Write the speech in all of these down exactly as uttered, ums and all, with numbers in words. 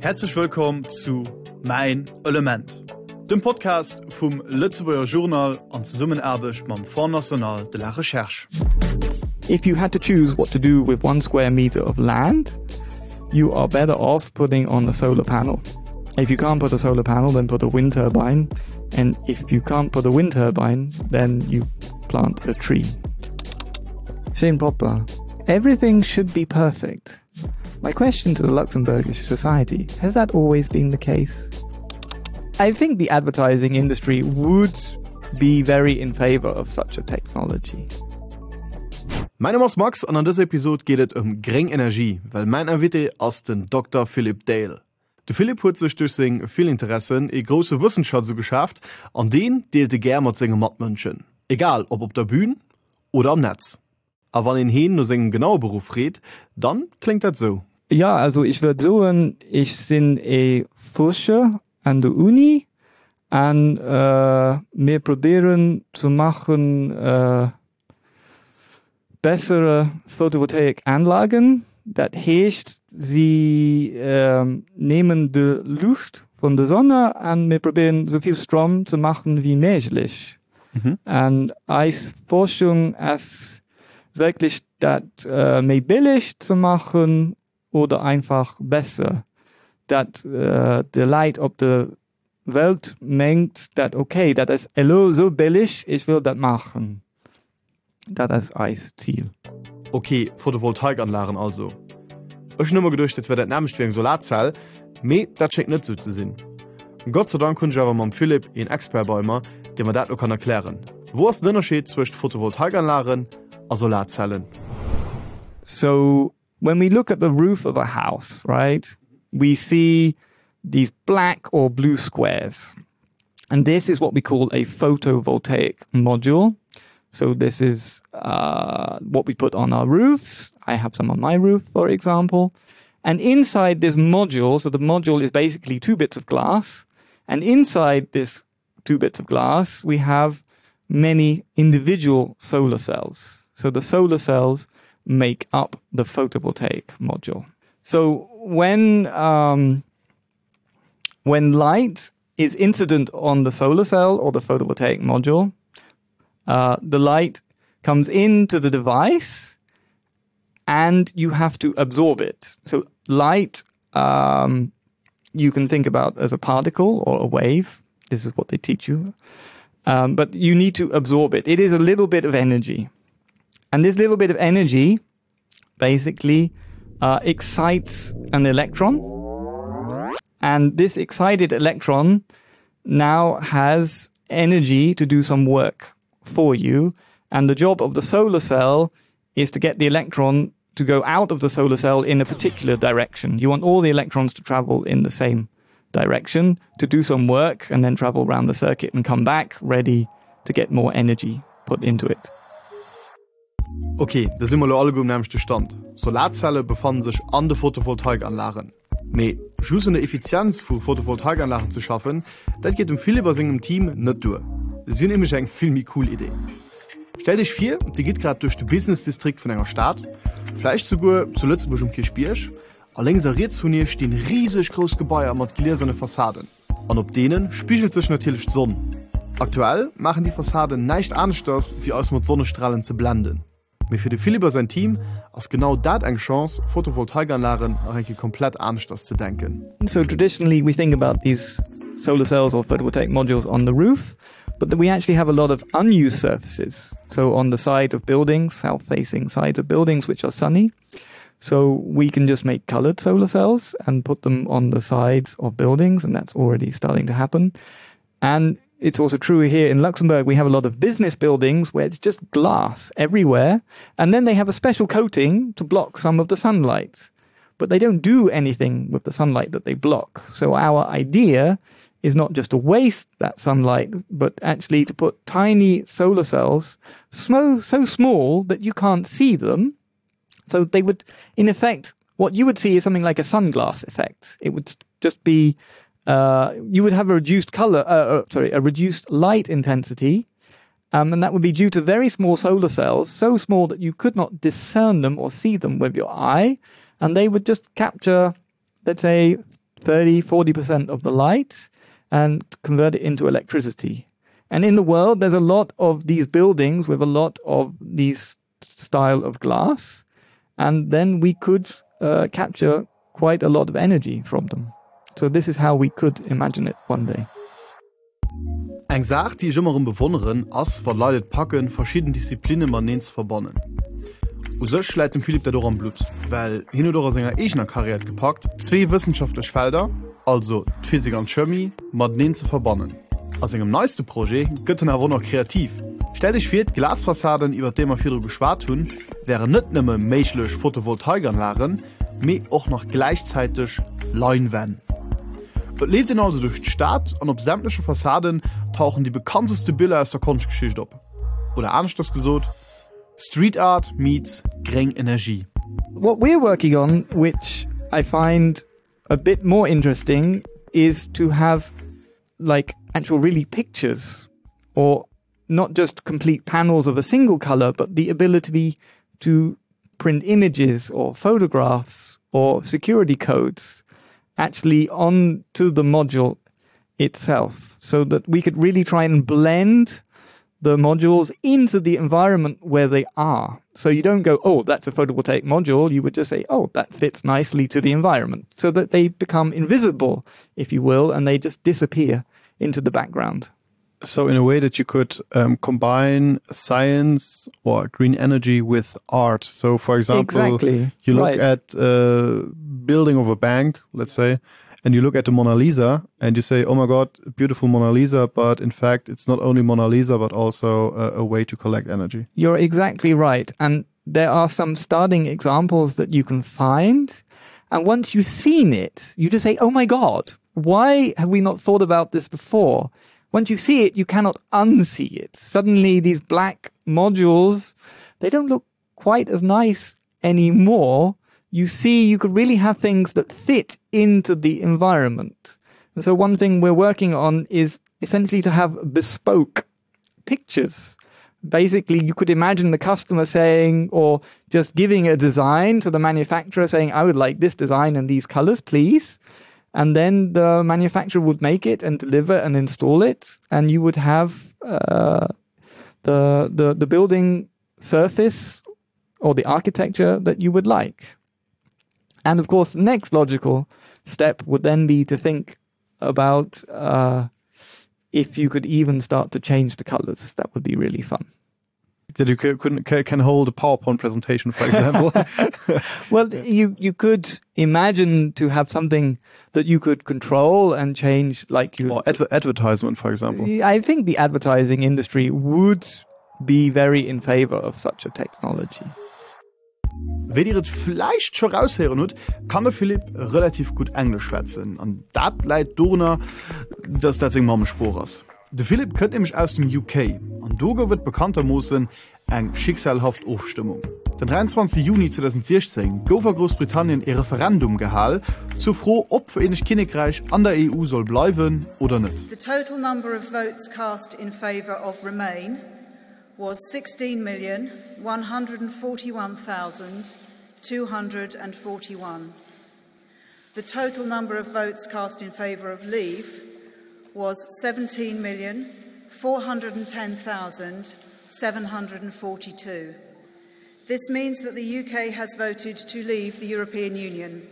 Herzlich willkommen zu Mein Element, dem Podcast vom Lützeburger Journal und Zusammenarbeit mit dem Fonds National de la Recherche. If you had to choose what to do with one square meter of land, you are better off putting on a solar panel. If you can't put a solar panel, then put a wind turbine. And if you can't put a wind turbine, then you plant a tree. Shane Popper, everything should be perfect. My question to the Luxembourgish society, has that always been the case? I think the advertising industry would be very in favor of such a technology. Mein Name ist Max und an dieser Episode geht es um geringe Energie, weil mein Invité ist den Doktor Philip Dale. Der Philipp hat sich durch seine viele Interessen in große Wissenschaft so geschafft, an den deelte gerne mit seinen Mitmenschen. Egal, ob auf der Bühne oder am Netz. Aber wenn ihn hin nur seinen genauen Beruf redet, dann klingt das so. Ja, also ich würde sagen, ich bin ein Forscher an der Uni und äh, wir probieren zu machen äh, bessere Photovoltaikanlagen. Das heißt, sie äh, nehmen die Luft von der Sonne und wir probieren so viel Strom zu machen wie möglich. Mhm. Und als Forschung ist wirklich das äh, mehr billig zu machen oder einfach besser. Das äh, die Leute auf der Welt meint, dass okay, das ist so billig, ich will das machen. Das ist ein Ziel. Okay, Photovoltaikanlagen also. Ich habe immer gedacht, das wäre das nämlich wie eine Solarzelle, aber das scheint nicht so zu sein. Gott sei Dank konnte ich aber mit Philipp, einen Expert bei mir, der mir das auch erklären kann. Wo ist der Unterschied zwischen Photovoltaikanlagen und Solarzellen? So, when we look at the roof of a house, right, we see these black or blue squares. And this is what we call a photovoltaic module. So this is uh, what we put on our roofs. I have some on my roof, for example. And inside this module, so the module is basically two bits of glass. And inside this two bits of glass, we have many individual solar cells. So the solar cells make up the photovoltaic module. So when um, when light is incident on the solar cell or the photovoltaic module, uh, the light comes into the device and you have to absorb it. So light, um, you can think about as a particle or a wave. This is what they teach you. Um, but you need to absorb it. It is a little bit of energy. And this little bit of energy basically uh, excites an electron. And this excited electron now has energy to do some work for you. And the job of the solar cell is to get the electron to go out of the solar cell in a particular direction. You want all the electrons to travel in the same direction to do some work and then travel around the circuit and come back ready to get more energy put into it. Okay, da sind wir alle gut am nämlichen Stand. Solarzellen befanden sich an den Photovoltaikanlagen. Aber just eine Effizienz von Photovoltaikanlagen zu schaffen, das geht um viele bei seinem Team nicht durch. Das ist nämlich eine viel coole Idee. Stell dich vor, die geht gerade durch den Business-Distrikt von einer Stadt, vielleicht sogar zu Lützeburg um Kirchbirch, und links rechts von ihr stehen riesig große Gebäude mit gläsernen Fassaden. Und auf denen spiegelt sich natürlich die Sonne. Aktuell machen die Fassaden nichts anderes, wie aus mit Sonnenstrahlen zu blenden. Aber für den Philipp und sein Team ist genau das eine Chance, Photovoltaikanlagen auch komplett anders zu denken. So traditionally we think about these solar cells or photovoltaic modules on the roof, but we actually have a lot of unused surfaces. So on the side of buildings, south-facing sides of buildings which are sunny. So we can just make colored solar cells and put them on the sides of buildings, and that's already starting to happen. And it's also true here in Luxembourg, we have a lot of business buildings where it's just glass everywhere, and then they have a special coating to block some of the sunlight. But they don't do anything with the sunlight that they block. So our idea is not just to waste that sunlight, but actually to put tiny solar cells so, so small that you can't see them. So they would, in effect, what you would see is something like a sunglass effect. It would just be, uh, you would have a reduced color, uh, uh, sorry, a reduced light intensity, um, and that would be due to very small solar cells, so small that you could not discern them or see them with your eye, and they would just capture, let's say, thirty, forty percent of the light and convert it into electricity. And in the world, there's a lot of these buildings with a lot of these style of glass. And then we could uh, capture quite a lot of energy from them. So this is how we could imagine it one day. Eng Sache, die ich immer bewunderen, ass verleidet packen verschiedene Disziplinen man nens verbonnen. U sech schleit dem Philipp der Dor am Blut, weil hin oder senger Eichner Karriere gepackt, zwei wissenschaftliche Felder, also Physik und Chemie, mat nens zu verbonnen. Aus engem neueste Projekt gëtt er noch kreativ. Stell dich fir Glasfassaden iwwer dem fir geschwar hun, wären net nimme méiglech Photovoltaikanlagen, me och noch gleichzeitig Leinwand. Et lebt ihn also durch die Stadt und op sämtliche Fassaden tauchen die bekannteste Bilder aus der Kunstgeschichte op. Oder anders das gesagt, Street Art meets Green Energie. What we're working on, which I find a bit more interesting, is to have like actual really pictures, or not just complete panels of a single color, but the ability to print images or photographs or security codes actually onto the module itself, so that we could really try and blend the modules into the environment where they are. So you don't go, oh, that's a photovoltaic module. You would just say, oh, that fits nicely to the environment, so that they become invisible, if you will, and they just disappear into the background. So in a way that you could um, combine science or green energy with art. So for example, exactly. you look right. at a building of a bank, let's say, and you look at the Mona Lisa and you say, oh my God, beautiful Mona Lisa, but in fact, it's not only Mona Lisa, but also a, a way to collect energy. You're exactly right. And there are some starting examples that you can find. And once you've seen it, you just say, oh my God, why have we not thought about this before? Once you see it, you cannot unsee it. Suddenly, these black modules, they don't look quite as nice anymore. You see, you could really have things that fit into the environment. And so one thing we're working on is essentially to have bespoke pictures. Basically, you could imagine the customer saying, or just giving a design to the manufacturer saying, I would like this design and these colors, please. And then the manufacturer would make it and deliver and install it. And you would have uh, the, the, the building surface or the architecture that you would like. And of course, the next logical step would then be to think about uh, if you could even start to change the colors. That would be really fun. That you can, can hold a PowerPoint presentation, for example. Well, you, you could imagine to have something that you could control and change, like you. Or adver advertisement, for example. I think the advertising industry would be very in favor of such a technology. Wenn ihr es vielleicht schon raushören habt, kann der Philipp relativ gut Englisch schwätzen. Und das leidet darunter, dass das in meinem Spur ist. Der Philipp kommt nämlich aus dem U K. Und da wird bekanntermaßen eine schicksalhafte Aufstimmung. Den dreiundzwanzigsten Juni zweitausendsechzehn gouf Großbritannien ein Referendum gehalten, zu froh, ob Vereinigtes Königreich an der E U soll bleiben oder nicht. The total number of votes cast in favor of Remain was sixteen million one hundred forty-one thousand two hundred forty-one. The total number of votes cast in favor of Leave was seventeen million four hundred ten thousand seven hundred forty-two. This means that the U K has voted to leave the European Union.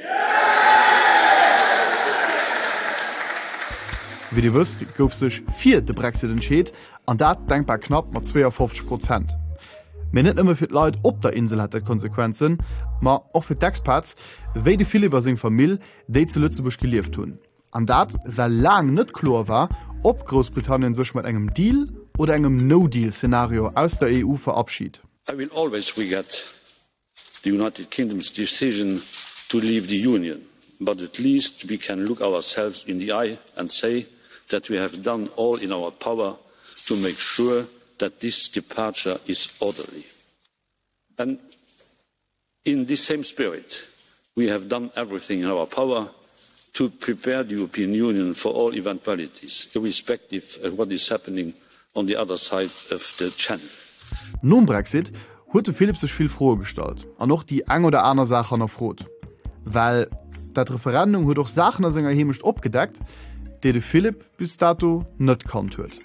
Wie ihr wisst, gouf sich für den Brexit entschieden, und das denkbar knapp mit zweiundfünfzig Prozent. Wir nicht immer für die Leute auf der Insel hat das Konsequenzen, aber auch für die Expats, wie die viele über seine Familie, die zu Lützeburg gelebt haben. Und das, weil lang nicht klar war, ob Großbritannien sich mit einem Deal oder einem No-Deal-Szenario aus der E U verabschiedet. I will always regret the United Kingdom's decision to leave the Union, but at least we can look ourselves in the eye and say that we have done all in our power to make sure that this departure is orderly. And in this same spirit, we have done everything in our power to prepare the European Union for all eventualities, irrespective of what is happening on the other side of the channel. Nun Brexit hatte Philipp sich viel froher gestellt, und auch die ein oder andere Sache noch froh. Weil dat Referendum huet doch Sachen as senger hemischt opgedeckt, de de Philipp bis dato net kannt huet.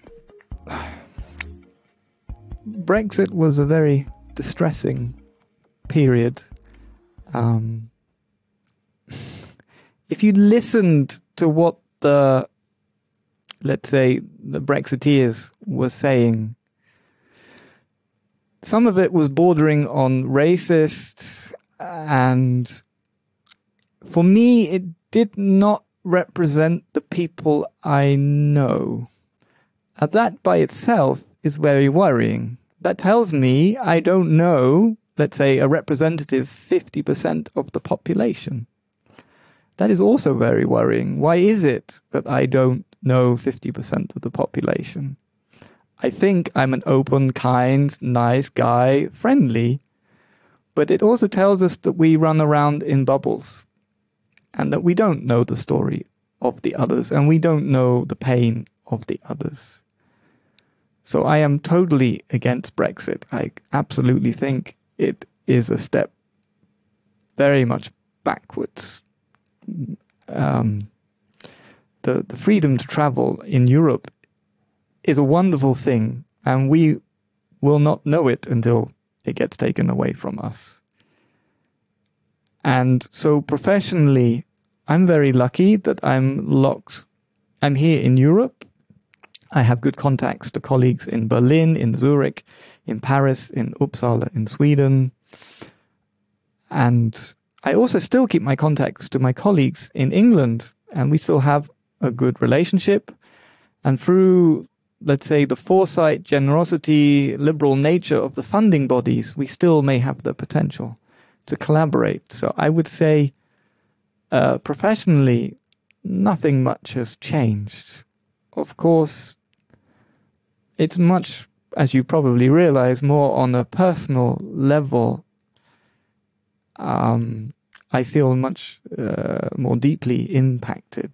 Brexit was a very distressing period. Um, if you listened to what the, let's say, the Brexiteers were saying, some of it was bordering on racist, and for me, it did not represent the people I know. And that by itself is very worrying. That tells me I don't know, let's say, a representative fifty percent of the population. That is also very worrying. Why is it that I don't know fifty percent of the population? I think I'm an open, kind, nice guy, friendly, but it also tells us that we run around in bubbles and that we don't know the story of the others and we don't know the pain of the others. So I am totally against Brexit. I absolutely think it is a step very much backwards. Um, the, the freedom to travel in Europe is a wonderful thing, and we will not know it until it gets taken away from us. And so professionally, I'm very lucky that I'm locked. I'm here in Europe. I have good contacts to colleagues in Berlin, in Zurich, in Paris, in Uppsala, in Sweden. And I also still keep my contacts to my colleagues in England, and we still have a good relationship. And through, let's say, the foresight, generosity, liberal nature of the funding bodies, we still may have the potential to collaborate. So I would say, uh, professionally, nothing much has changed. Of course, it's much, as you probably realize, more on a personal level. Um, I feel much uh, more deeply impacted.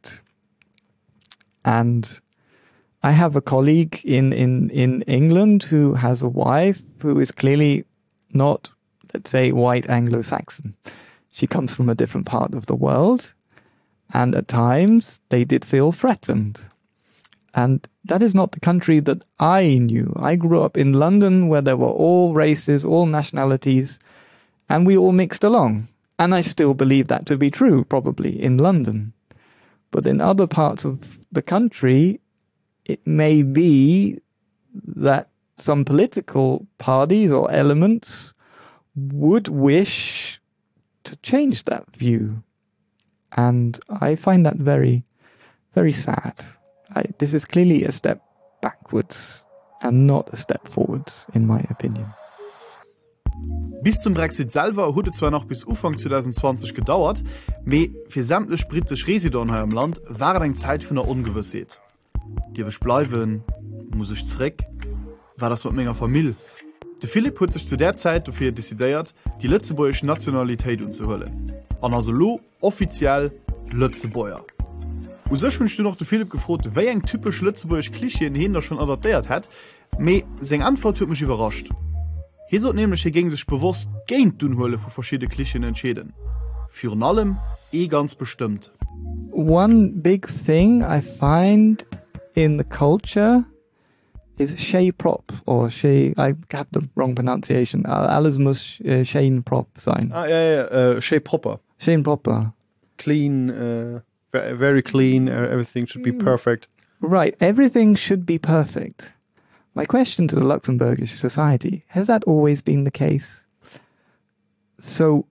And I have a colleague in, in, in England who has a wife who is clearly not, let's say, white Anglo-Saxon. She comes from a different part of the world. And at times, they did feel threatened. And that is not the country that I knew. I grew up in London, where there were all races, all nationalities, and we all mixed along. And I still believe that to be true, probably, in London. But in other parts of the country, it may be that some political parties or elements would wish to change that view. And I find that very, very sad. I, this is clearly a step backwards and not a step forwards, in my opinion. Bis zum Brexit selber huet zwar noch bis Ufang zwanzig zwanzig gedauert, me fir sämtlech britisch Residenten hier im Land war eng Zeit vun der Ungewissheit. Diwech bleiwen, muss ich zurück, war das mit meiner Familie. De Philipp hat sich zu der Zeit dafür dezidiert, die Lützeburgische Nationalität umzuhüllen. Und also lo offiziell Lützebäuer. Und so wünschst du noch de Philipp gefragt, wer ein typisch Lützeburgisch Klischee in Händen schon adaptiert hat, me seine Antwort hat mich überrascht. Hier sollte nämlich gegen sich bewusst gegen die Unhöhle von verschiedenen Klischeen entschieden. Für allem eh ganz bestimmt. One big thing I find in the culture is Shea Prop, or Shea, I have the wrong pronunciation, alles muss uh, Shane Prop sein. Ah, ja, ja, uh, Shea Proper. Shane Proper. Clean, uh, very clean, everything should be perfect. Right, everything should be perfect. My question to the Luxembourgish society, has that always been the case? So,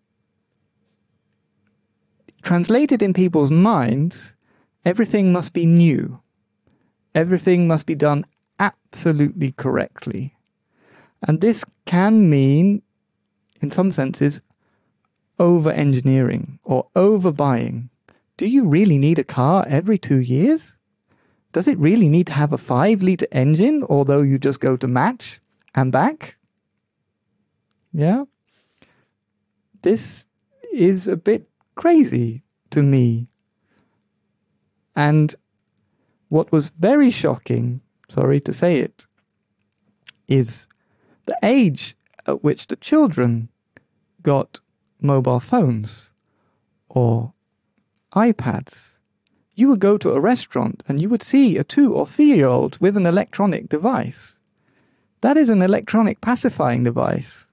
translated in people's minds, everything must be new. Everything must be done absolutely correctly. And this can mean, in some senses, over-engineering or over-buying. Do you really need a car every two years? Does it really need to have a five-litre engine, although you just go to match and back? Yeah? This is a bit crazy to me. And what was very shocking, sorry to say it, is the age at which the children got mobile phones or iPads. You would go to a restaurant and you would see a two or three-year-old with an electronic device. That is an electronic pacifying device.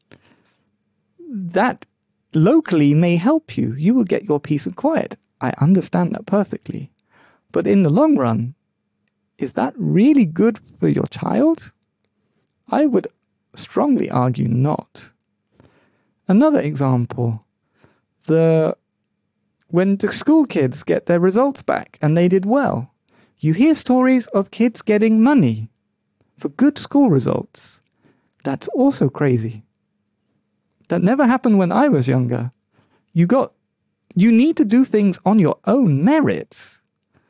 That locally may help you. You will get your peace and quiet. I understand that perfectly. But in the long run, is that really good for your child? I would strongly argue not. Another example, the when the school kids get their results back and they did well, you hear stories of kids getting money for good school results. That's also crazy. That never happened when I was younger. You got, you need to do things on your own merits.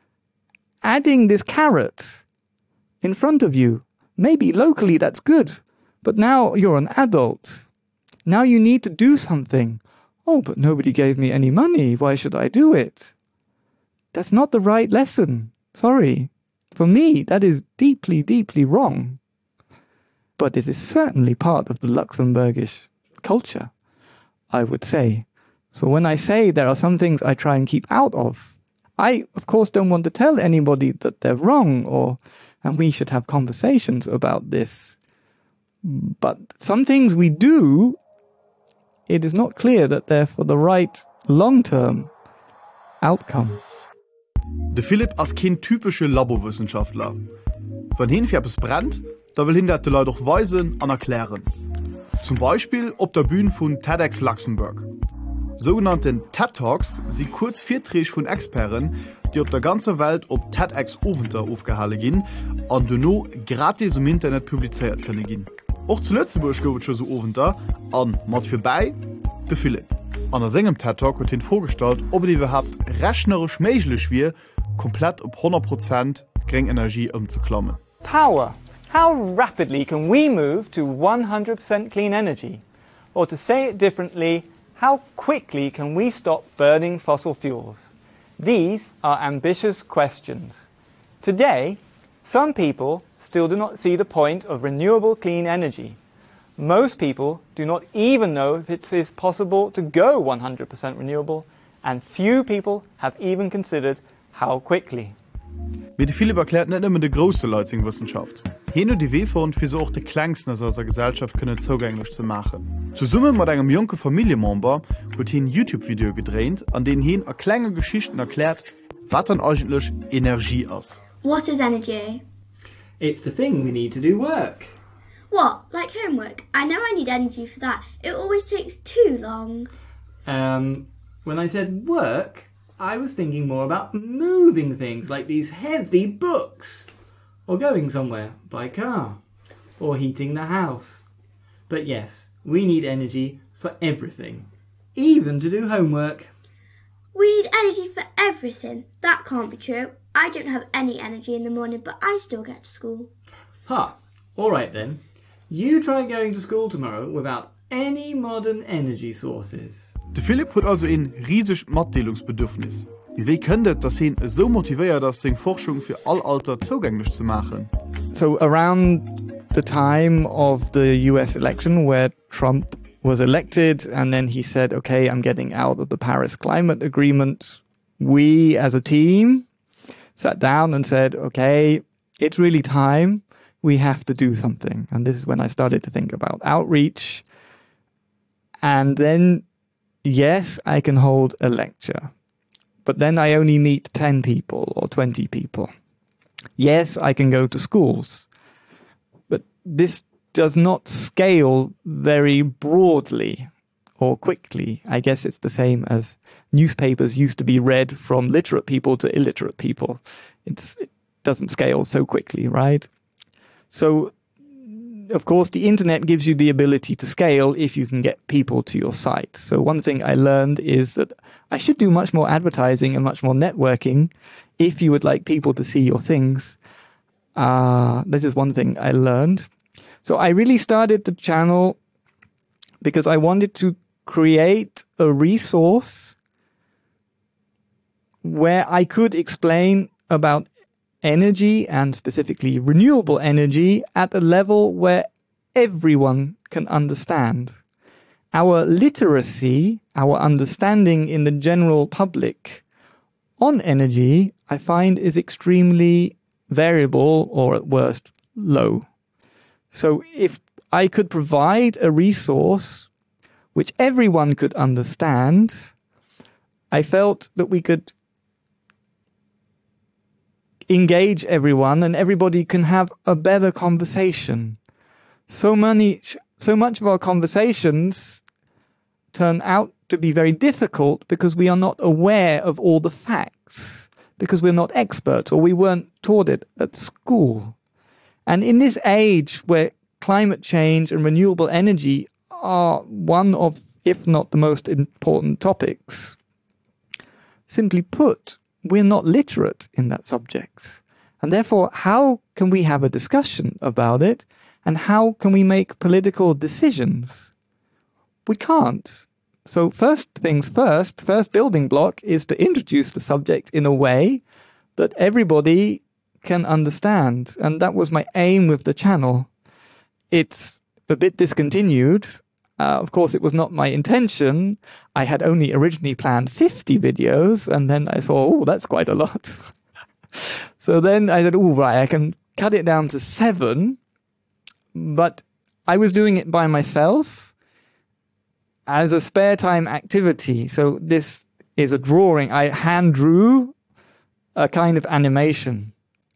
Adding this carrot in front of you, maybe locally that's good, but now you're an adult. Now you need to do something. Oh, but nobody gave me any money. Why should I do it? That's not the right lesson. Sorry. For me, that is deeply, deeply wrong. But it is certainly part of the Luxembourgish culture, I would say. So when I say there are some things I try and keep out of, I, of course, don't want to tell anybody that they're wrong or and we should have conversations about this. But some things we do, it is not clear that they're for the right long-term outcome. De Philipp as kein typische Labowissenschaftler. Wenn hin es brennt, da will hinter die Leute auch weisen und erklären. Zum Beispiel auf der Bühne von TEDx Luxemburg. Sogenannten TED Talks sind kurz Vorträge von Experten, die auf der ganzen Welt auf TEDx Oventer aufgehalten gehen und danach gratis im Internet publiziert können gehen. Auch zu Lützeburg gibt es schon so Oventer und mit vorbei der Philipp. An seinem TED Talk wird ihn vorgestellt, ob es überhaupt rechnerisch möglich wäre, komplett auf hundert Prozent Grünenergie umzuklammen. Power. How rapidly can we move to one hundred percent clean energy? Or to say it differently, how quickly can we stop burning fossil fuels? These are ambitious questions. Today, some people still do not see the point of renewable clean energy. Most people do not even know if it is possible to go one hundred percent renewable, and few people have even considered how quickly. Mit Philipp erklärt nicht immer die große Leute in Wissenschaft. Hier nur die Wege für so auch die Kleinsten aus unserer Gesellschaft können zugänglich zu machen. Zusammen mit einem jungen Familienmember wird hier ein YouTube-Video gedreht, an dem hier eine kleine Geschichten erklärt, was dann eigentlich Energie ist. What is energy? It's the thing we need to do work. What? Like homework? I know I need energy for that. It always takes too long. Um, when I said work, I was thinking more about moving things, like these heavy books, or going somewhere by car, or heating the house. But yes, we need energy for everything, even to do homework. We need energy for everything. That can't be true. I don't have any energy in the morning, but I still get to school. Ha! All right then. You try going to school tomorrow without any modern energy sources. Der Philipp hat also ein riesiges Mitteilungsbedürfnis. Wie könnte das ihn so motiviert, dass seine Forschung für all Alter zugänglich zu machen? So around the time of the U S election where Trump was elected and then he said, okay, I'm getting out of the Paris Climate Agreement, we as a team sat down and said, okay, it's really time. We have to do something. And this is when I started to think about outreach. And then, yes, I can hold a lecture. But then I only meet ten people or twenty people. Yes, I can go to schools. But this does not scale very broadly or quickly. I guess it's the same as newspapers used to be read from literate people to illiterate people. It's, it doesn't scale so quickly, right? So, of course, the internet gives you the ability to scale if you can get people to your site. So one thing I learned is that I should do much more advertising and much more networking if you would like people to see your things. Uh, this is one thing I learned. So I really started the channel because I wanted to create a resource where I could explain about energy and specifically renewable energy at a level where everyone can understand. Our literacy, our understanding in the general public on energy, I find, is extremely variable or at worst low. So if I could provide a resource which everyone could understand, I felt that we could engage everyone and everybody can have a better conversation. So many, so much of our conversations turn out to be very difficult because we are not aware of all the facts, because we're not experts or we weren't taught it at school. And in this age where climate change and renewable energy are one of, if not the most important topics, simply put, we're not literate in that subject. And therefore, how can we have a discussion about it? And how can we make political decisions? We can't. So first things first, first building block is to introduce the subject in a way that everybody can understand. And that was my aim with the channel. It's a bit discontinued. Uh, of course, it was not my intention. I had only originally planned fifty videos, and then I saw, oh, that's quite a lot. So then I said, oh, right, I can cut it down to seven. But I was doing it by myself as a spare time activity. So this is a drawing. I hand drew a kind of animation.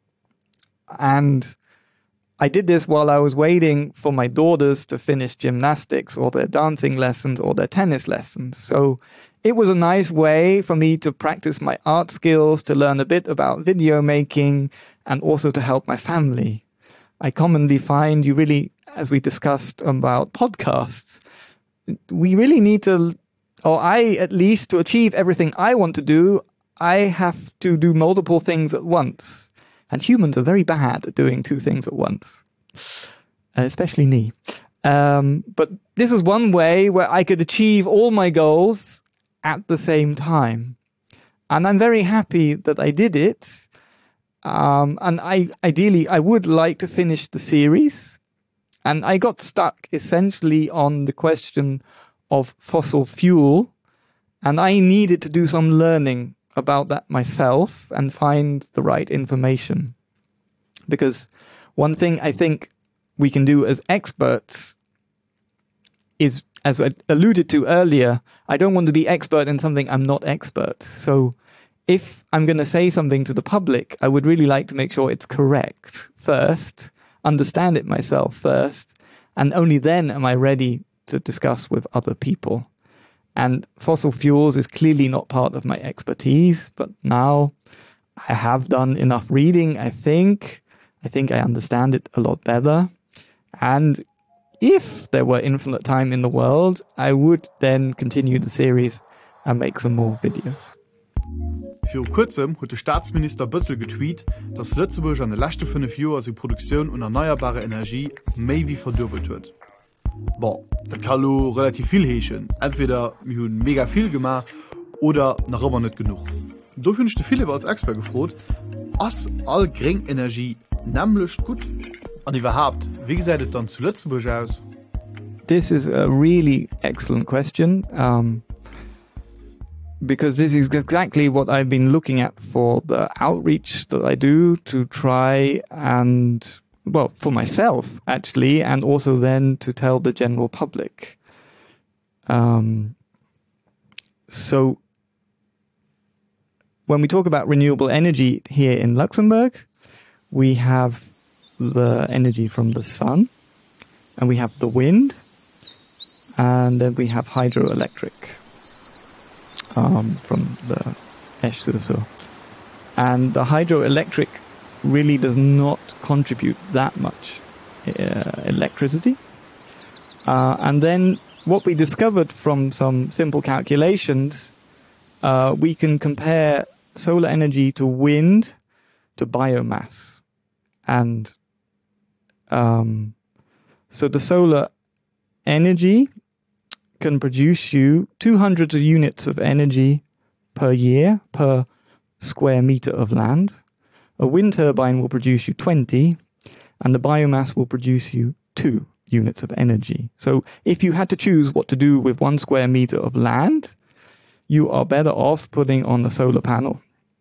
And I did this while I was waiting for my daughters to finish gymnastics or their dancing lessons or their tennis lessons. So it was a nice way for me to practice my art skills, to learn a bit about video making, and also to help my family. I commonly find you really, as we discussed about podcasts, we really need to, or I at least, to achieve everything I want to do, I have to do multiple things at once. And humans are very bad at doing two things at once, especially me. Um, but this was one way where I could achieve all my goals at the same time. And I'm very happy that I did it. Um, and I ideally, I would like to finish the series. And I got stuck essentially on the question of fossil fuel. And I needed to do some learning about that myself and find the right information. Because one thing I think we can do as experts is, as I alluded to earlier, I don't want to be expert in something I'm not expert. So if I'm going to say something to the public, I would really like to make sure it's correct first, understand it myself first, and only then am I ready to discuss with other people. And fossil fuels is clearly not part of my expertise, but now I have done enough reading, I think. I think I understand it a lot better. And if there were infinite time in the world, I would then continue the series and make some more videos. Für kurzem hat der Staatsminister Böttl getweet, dass Lützeburg an den letzten fünf Jahren die Produktion und erneuerbare Energie mehr wie verdoppelt wird. Bon, das kann auch relativ viel heißen. Entweder wir haben mega viel gemacht oder noch immer nicht genug. Da finde ich viele als Expert gefragt, ist all Grünenergie nämlich gut? Und überhaupt, wie sieht es dann zu Lützeburg aus? This is a really excellent question. Um, because this is exactly what I've been looking at for the outreach that I do to try and, well, for myself, actually, and also then to tell the general public. Um, so when we talk about renewable energy here in Luxembourg, we have the energy from the sun, and we have the wind, and then we have hydroelectric um, from the Esch-sur-Sur. And the hydroelectric really does not contribute that much uh, electricity. Uh, and then what we discovered from some simple calculations, uh, we can compare solar energy to wind to biomass. And um, so the solar energy can produce you two hundred units of energy per year, per square meter of land. A wind turbine will produce you twenty, and the biomass will produce you two units of energy. So if you had to choose what to do with one square meter of land, you are better off putting on a solar panel.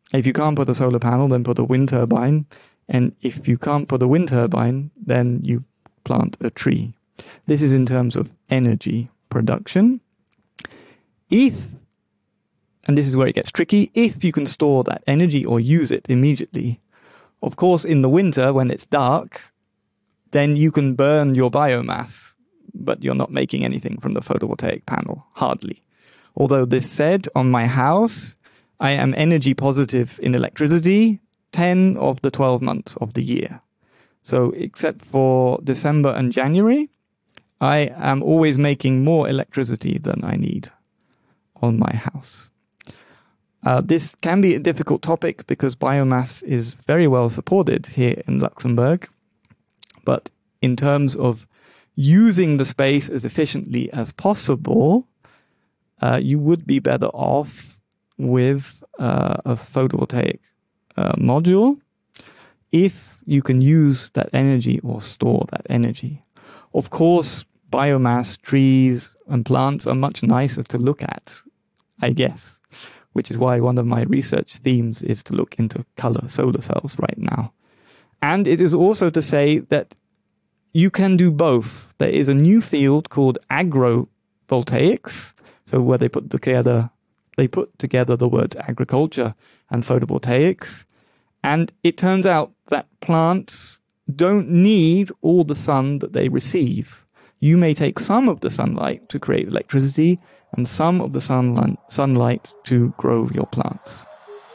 If you can't put a solar panel, then put a wind turbine. And if you can't put a wind turbine, then you plant a tree. This is in terms of energy production. If, and this is where it gets tricky, if you can store that energy or use it immediately, of course, in the winter when it's dark, then you can burn your biomass, but you're not making anything from the photovoltaic panel, hardly. Although this said, on my house, I am energy positive in electricity ten of the twelve months of the year. So except for December and January, I am always making more electricity than I need on my house. Uh, this can be a difficult topic because biomass is very well supported here in Luxembourg. But in terms of using the space as efficiently as possible, uh, you would be better off with uh, a photovoltaic uh, module if you can use that energy or store that energy. Of course, biomass, trees and plants are much nicer to look at, I guess, which is why one of my research themes is to look into color solar cells right now. And it is also to say that you can do both. There is a new field called agrovoltaics, so where they put together they put together the words agriculture and photovoltaics. And it turns out that plants don't need all the sun that they receive. You may take some of the sunlight to create electricity and some of the sunlight, sunlight to grow your plants.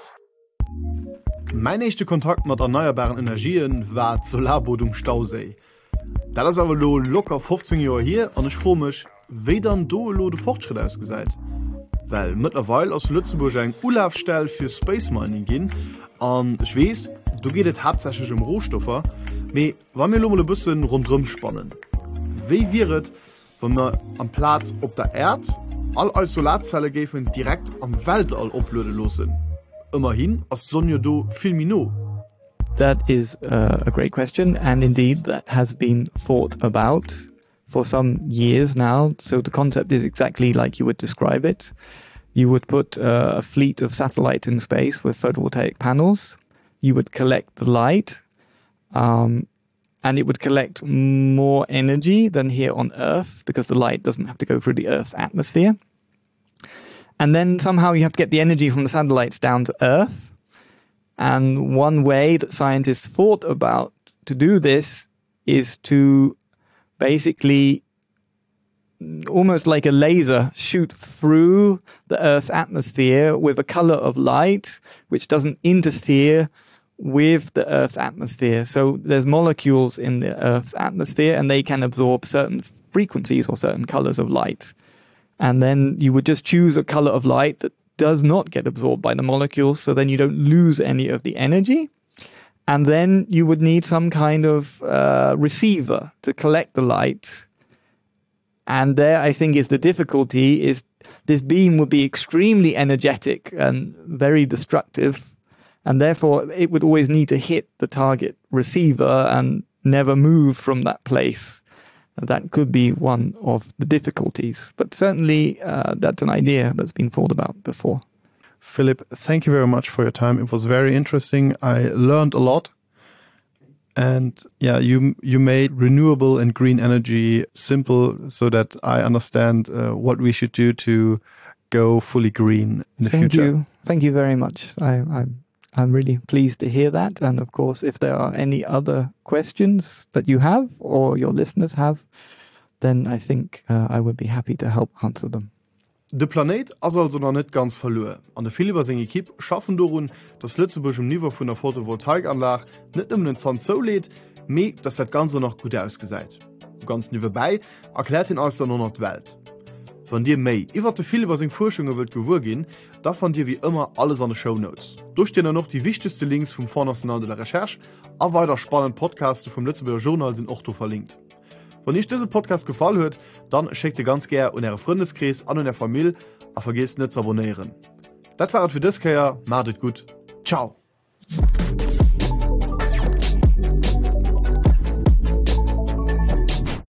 Mein nächster Kontakt mit erneuerbaren Energien war das Solarboot um Stausee. Das ist aber locker fünfzehn Jahre hier und ich frage mich, wie dann da der Fortschritt ausgesehen? Weil mittlerweile aus Lützeburg eine Urlaubsstelle für Space Mining gehen und ich weiß, da geht es hauptsächlich um Rohstoffe, aber wenn wir mal ein bisschen rundherum spannen. Wie wäre es, wenn wir am Platz auf der Erde all als Solarzellen geben direkt am Weltall uploaden lassen? Immerhin, als Sonne do viel Minuten. That is uh, a great question, and indeed that has been thought about for some years now. So the concept is exactly like you would describe it. You would put uh, a fleet of satellites in space with photovoltaic panels. You would collect the light, um, and it would collect more energy than here on Earth because the light doesn't have to go through the Earth's atmosphere. And then somehow you have to get the energy from the satellites down to Earth. And one way that scientists thought about to do this is to basically, almost like a laser, shoot through the Earth's atmosphere with a color of light which doesn't interfere with the Earth's atmosphere. So there's molecules in the Earth's atmosphere and they can absorb certain frequencies or certain colors of light. And then you would just choose a color of light that does not get absorbed by the molecules, so then you don't lose any of the energy. And then you would need some kind of uh, receiver to collect the light. And there, I think, is the difficulty, is this beam would be extremely energetic and very destructive. And therefore, it would always need to hit the target receiver and never move from that place. That could be one of the difficulties. But certainly, uh, that's an idea that's been thought about before. Philip, thank you very much for your time. It was very interesting. I learned a lot. And yeah, you you made renewable and green energy simple so that I understand uh, what we should do to go fully green in the Thank future. You. Thank you very much. I, I'm I'm really pleased to hear that. And of course, if there are any other questions that you have or your listeners have, then I think uh, I would be happy to help answer them. De Planet ist also noch nicht ganz verloren. Und der Philipp und seine Equipe schaffen darum, dass Lützeburg im Niveau von der Photovoltaikanlage nicht nur den Sand so lädt, aber dass das Ganze noch gut ausgesehen. Ganz nebenbei erklärt ihn also noch die Welt. Wenn dir mehr über die Philipp und seine Forschungen wollt geworden gehen, da fand ihr wie immer alles an den Shownotes. Dort stehen noch die wichtigsten Links vom Fonds National de la Recherche, aber weiter spannende Podcasts vom Lützeburger Journal sind auch da verlinkt. Wenn euch dieser Podcast gefallen hat, dann schickt ihr ganz gerne an eure Freundeskreis, an eure Familie und vergesst nicht zu abonnieren. Das war es für das Jahr. Macht es gut. Ciao.